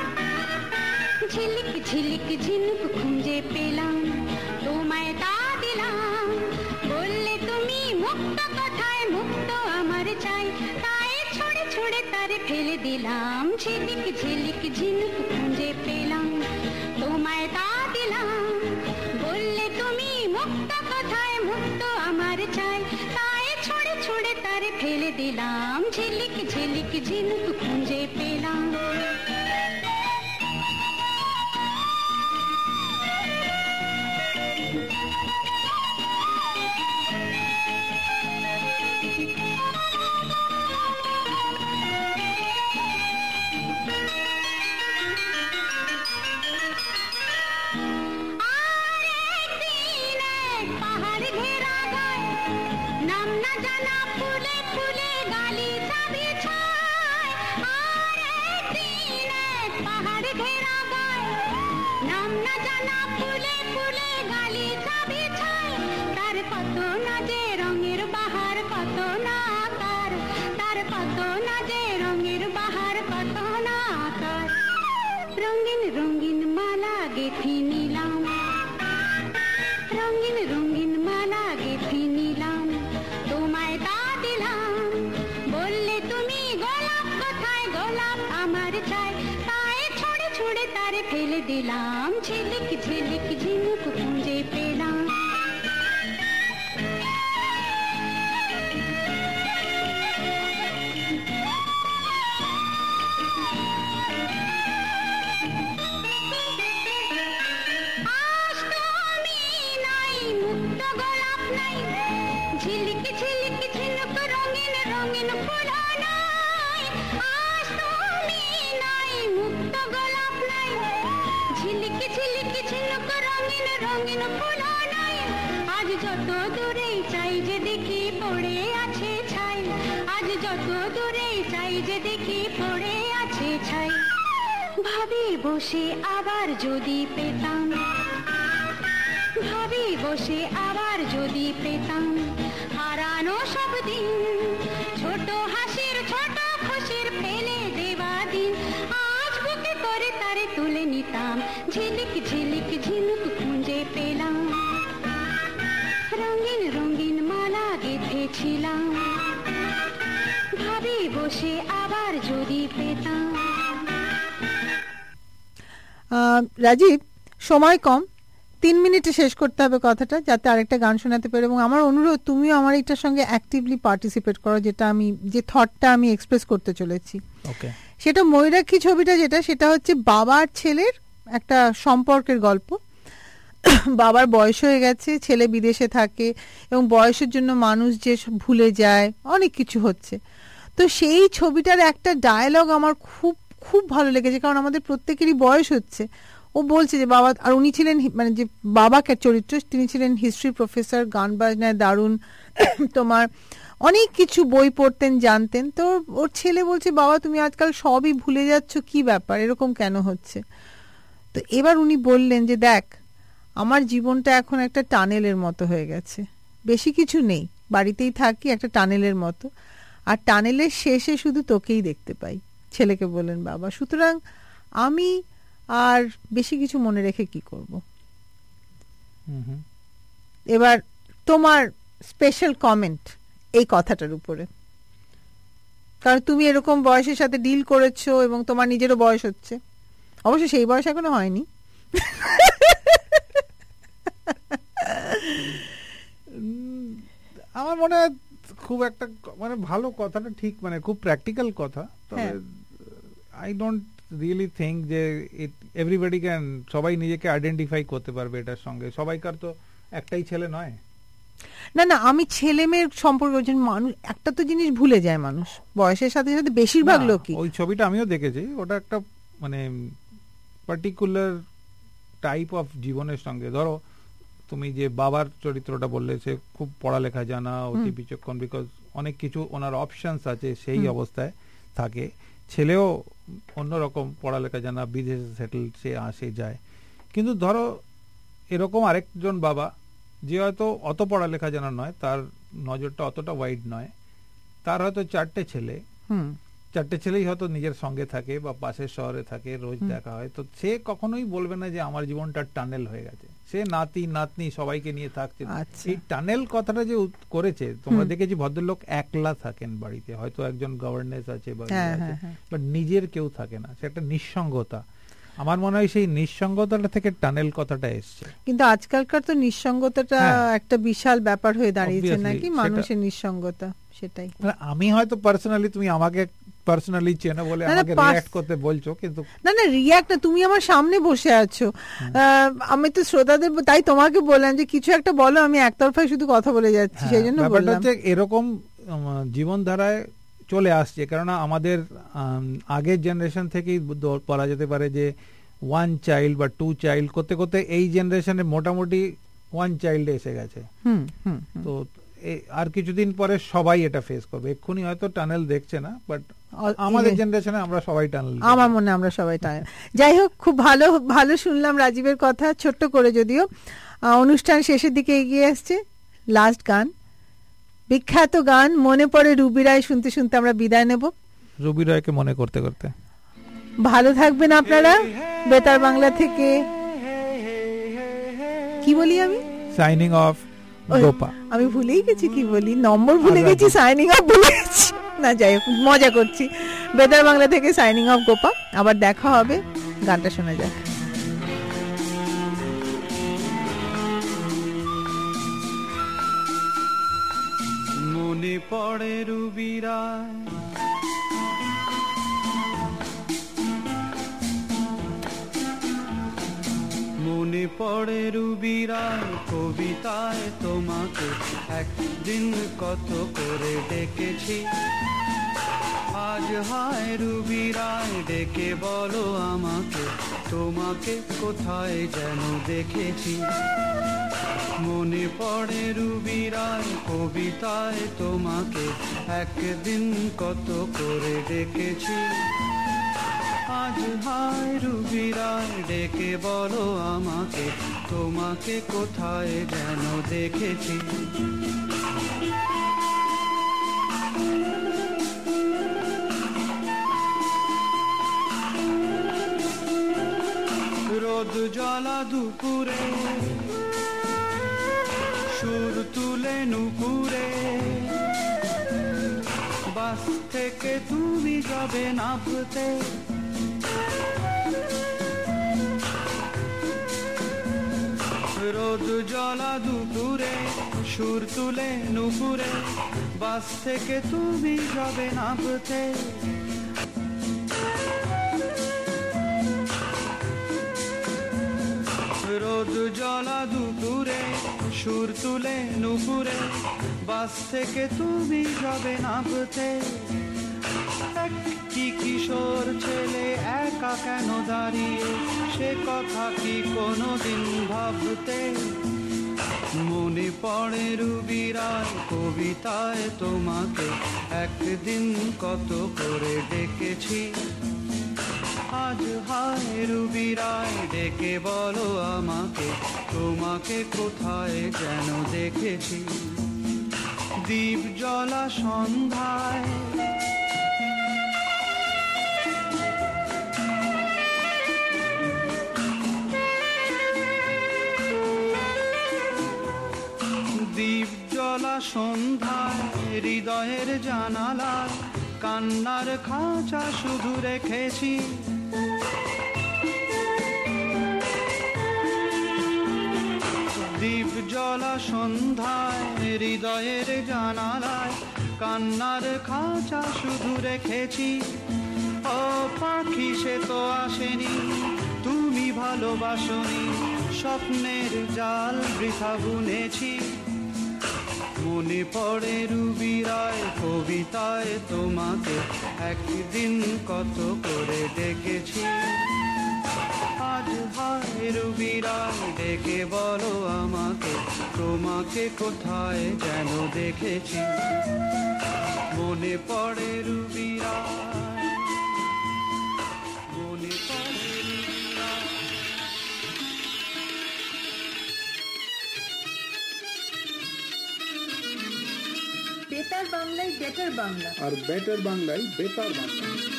ঝিলিক ঝিলিক ঝিনুক খুঁজে পেলাম, তোমায় তা দিলাম, বললে তুমি মুক্ত কথায় মুক্ত আমার চাই, তাই ছড়ে ছড়ে তারে ফেলে দিলাম। ঝিলিক ঝিলিক ঝিনুক খুঁজে পেলাম, তোমায় তা দিলাম, বললে তুমি মুক্ত কথায় মুক্ত আমার চাই, তাই ছড়ে ছড়ে তারে ফেলে দিলাম। ঝিলিক ঝিলিক ঝিনুক খুঁজে পেলাম। দিলাম ঝিলিক ঝিলিক ঝিনুক খুঁজে পেলাম। ঝিলিক ঝিলিক ঝিনুক রঙিন রঙিন ফুল নাই, আজ তুমি নাই মুক্ত গোলাপ নাই, ঝিলিক ঝিলিক ঝিনুক রঙিন রঙিন ফুল নাই, আজ যত দূরে চাই যে দেখি পড়ে আছে ছাই, আজ যত দূরে চাই যে দেখি পড়ে আছে ছাই, ভাবি বসে আবার যদি পেতাম, ভাবি বসে আবার যদি পেতাম, হারানো সব দিন ছোট হাসির ছোট খুশির ফেলে দেওয়া দিন, আজ বুকে করে তারে তুলে নিতাম। ঝিলিক ঝিলিক ঝিনুক খুঁজে পেলাম, রঙিন রঙিন মালা গেঁথেছিলাম, ভাবি বসে আবার যদি পেতাম।
রাজীব, সময় কম, তিন মিনিটে শেষ করতে হবে কথাটা, যাতে আরেকটা গান শোনাতে পারে। এবং আমার অনুরোধ তুমিও আমার এটার সঙ্গে অ্যাক্টিভলি পার্টিসিপেট করো, যেটা আমি যে থটটা আমি এক্সপ্রেস করতে চলেছি।
ওকে,
সেটা ময়ূরাক্ষী ছবিটা যেটা, সেটা হচ্ছে বাবার ছেলের একটা সম্পর্কের গল্প। বাবার বয়স হয়ে গেছে, ছেলে বিদেশে থাকে এবং বয়সের জন্য মানুষ যে ভুলে যায়, অনেক কিছু হচ্ছে। তো সেই ছবিটার একটা ডায়লগ আমার খুব খুব ভালো লেগেছে, কারণ আমাদের প্রত্যেকেরই বয়স হচ্ছে। ও বলছে যে বাবা, আর উনি ছিলেন মানে যে বাবাকে চরিত্র, তিনি ছিলেন হিস্ট্রি প্রফেসর, গান বাজনায় দারুণ, তোমার অনেক কিছু বই পড়তেন, জানতেন। তো ওর ছেলে বলছে, বাবা তুমি আজকাল সবই ভুলে যাচ্ছ, কি ব্যাপার, এরকম কেন হচ্ছে? তো এবার উনি বললেন যে দেখ, আমার জীবনটা এখন একটা টানেলের মতো হয়ে গেছে, বেশি কিছু নেই, বাড়িতেই থাকি একটা টানেলের মতো, আর টানেলের শেষে শুধু তোকেই দেখতে পাই। ছেলেকে বললেন বাবা। সুতরাং আমি আর বেশি কিছু মনে রেখে কি করব। এবার তোমার স্পেশাল কমেন্ট এই কথাটার উপরে, কারণ তুমি এরকম বয়সের সাথে ডিল করেছো এবং তোমার নিজেরও বয়স হচ্ছে, অবশ্য সেই বয়স এখনো হয়নি।
আমার মনে হয় খুব একটা মানে ভালো কথাটা, ঠিক মানে খুব প্র্যাকটিক্যাল কথা। তবে আই ডোন্ট রিয়েলি থিঙ্ক যে এভরিবডি ক্যান, সবাই নিজেকে আইডেন্টিফাই করতে পারবে এটার সঙ্গে। সবাইকার তো একটাই ছেলে নয়।
না না, আমি ছেলে মেয়ের সম্পর্কে বলছি, মানুষ একটা তো জিনিস ভুলে যায় মানুষ বয়সের সাথে সাথে, বেশিরভাগ লোকই।
ওই ছবিটা আমিও দেখেছি, ওটা একটা মানে পার্টিকুলার টাইপ অফ জীবনের সঙ্গে। ধরো তুমি যে বাবার চরিত্রটা বললে, সে খুব পড়ালেখা জানা, অতি বিচক্ষণ, বিকজ অনেক কিছু ওনার অপশনস আছে, সেই অবস্থায় থাকে। ছেলেও অন্যরকম পড়ালেখা জানা, বিদেশে সেটেল, সে আসে যায়। কিন্তু ধরো এরকম আরেকজন বাবা যে হয়তো অত পড়ালেখা জানা নয়, তার নজরটা অতটা ওয়াইড নয়, তার হয়তো চারটে ছেলে, চারটে ছেলেই হয়তো নিজের সঙ্গে থাকে বা পাশের শহরে থাকে, রোজ দেখা হয়। তো সে কখনোই বলবে না যে আমার জীবনটা টানেল হয়ে গেছে। সে নাতি নাতনি সবাইকে নিয়ে থাকছে। এই টানেল কথাটা যে করেছে, তোমরা দেখেছি ভদ্রলোক একলা থাকেন বাড়িতে, হয়তো একজন গভর্নেন্স আছে বা বাট নিজের কেউ থাকে না, সে একটা নিঃসঙ্গতা। আমার মনে হয় সেই নিঃসঙ্গতাটা থেকে টানেল কথাটা এসছে।
কিন্তু আজকালকার তো নিঃসঙ্গতাটা একটা বিশাল ব্যাপার হয়ে দাঁড়িয়েছে নাকি, মানুষের নিঃসঙ্গতা। সেটাই
আমি হয়তো পার্সোনালি, তুমি আমাকে পার্সোনালি চেনো বলে আমাকে রিঅ্যাক্ট করতে বলছো, কিন্তু
না না রিঅ্যাক্ট না, তুমি আমার সামনে বসে আছো, আমি তো শ্রোতাদের তাই তোমাকে বললাম যে কিছু একটা বলো, আমি একতরফায় শুধু কথা বলে যাচ্ছি, সেই জন্য বললাম।
এরকম জীবনধারায় চলে আসছে, কেননা আমাদের আগের জেনারেশন থেকেই বলা যেতে পারে যে ওয়ান চাইল্ড বা টু চাইল্ড করতে করতে এই জেনারেশনে মোটামুটি ওয়ান চাইল্ড এসে গেছে। তো আর কিছুদিন পরে সবাই এটা ফেস করবে। এক্ষুনি হয়তো টানেল দেখছে না, বাট আমাদের জেনারেশনে আমরা সবাই টানেল,
আমার মনে আমরা সবাই টানেল। যাই হোক, খুব ভালো ভালো শুনলাম রাজীবের কথা, ছোট্ট করে যদিও। অনুষ্ঠান শেষের দিকে এগিয়ে আসছে, লাস্ট গান, বিখ্যাত গান মনে পড়ে রুবি রায় শুনতে শুনতে আমরা বিদায় নেব।
রুবি রায়কে মনে করতে করতে
ভালো থাকবেন আপনারা। বেতার বাংলা থেকে কি বলি আমি,
সাইনিং অফ গোপা।
আমি ভুলেই গেছি কি বলি, নম্বর ভুলে গেছি, সাইনিং অফ ভুলে গেছি। না যাই হোক, মজা করছি। বেতার বাংলা থেকে সাইনিং অফ গোপা। আবার দেখা হবে, গানটা শোনা যাক।
মনে পড়ে রুবি রায়, মনে পড়ে রুবি রায়, কবিতায় তোমাকে একদিন কত করে ডেকেছি। আজ হায় রুবি রায়, ডেকে বলো আমাকে, তোমাকে কোথায় যেন দেখেছি। মনে পড়ে রুবি রায়, কবিতায় তোমাকে একদিন কত করে ডেকেছি। আজ হায় রুবি রায়, ডেকে বলো আমাকে, তোমাকে কোথায় যেন দেখেছি। রোদ জ্বালা দুপুরে, সুর তুলে নুপুরে, বাস থেকে তুমি যাবে নামতে। রোদ জ্বালা দুপুরে, সুর তুলে নুপুরে, বাস থেকে তুমি যাবে নামতে। রোদ জ্বালা দুপুরে, সুর তুলে নুপুরে, বাস থেকে তুমি যাবে নামতে। একটি কিশোর ছেলে একা কেন দাঁড়িয়ে, সে কথা কি কোনোদিন ভাবতে। মনে পড়ে রুবি রায়, কবিতায় তোমাকে একদিন কত করে ডেকেছি। আজ হায় রুবি রায় ডেকে বলো আমাকে, তোমাকে কোথায় যেন দেখেছি দ্বীপ জ্বলা সন্ধ্যায়। দ্বীপ জ্বলা সন্ধ্যায় হৃদয়ের জানালায় কান্নার খাঁচা শুধু রেখেছি। দ্বীপ জ্বলা সন্ধ্যায় হৃদয়ের জানালায় কান্নার খাঁচা শুধু রেখেছি। ও পাখি সে তো আসেনি, তুমি ভালোবাসনি, স্বপ্নের জাল বৃথা বুনেছি। মনে পড়ে রুবি রায় কবিতায় তোমাকে একদিন কত করে ডেকেছি। আজ হায় রুবি রায় ডেকে বলো আমাকে, তোমাকে কোথায় যেন দেখেছি। মনে পড়ে রুবি রায়, মনে পড়ে রুবি রায়।
বেতার বাংলায় বেটার বাংলা
আর বেটার বাংলায় বেতার বাংলা।